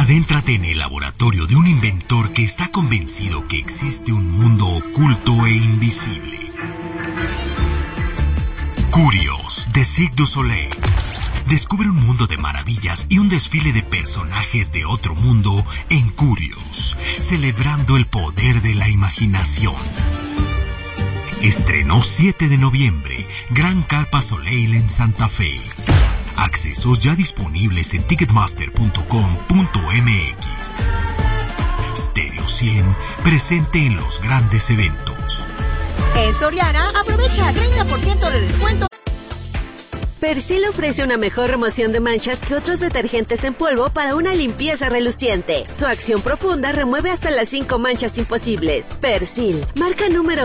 Adéntrate en el laboratorio de un inventor que está convencido que existe un mundo oculto e invisible. Curios, de Cirque du Soleil. Descubre un mundo de maravillas y un desfile de personajes de otro mundo en Curios, celebrando el poder de la imaginación. Estrenó 7 de noviembre, Gran Carpa Soleil en Santa Fe. Accesos ya disponibles en ticketmaster.com.mx. Stereo 100, presente en los grandes eventos. En Soriana, aprovecha 30% de descuento. Persil ofrece una mejor remoción de manchas que otros detergentes en polvo para una limpieza reluciente. Su acción profunda remueve hasta las 5 manchas imposibles. Persil, marca número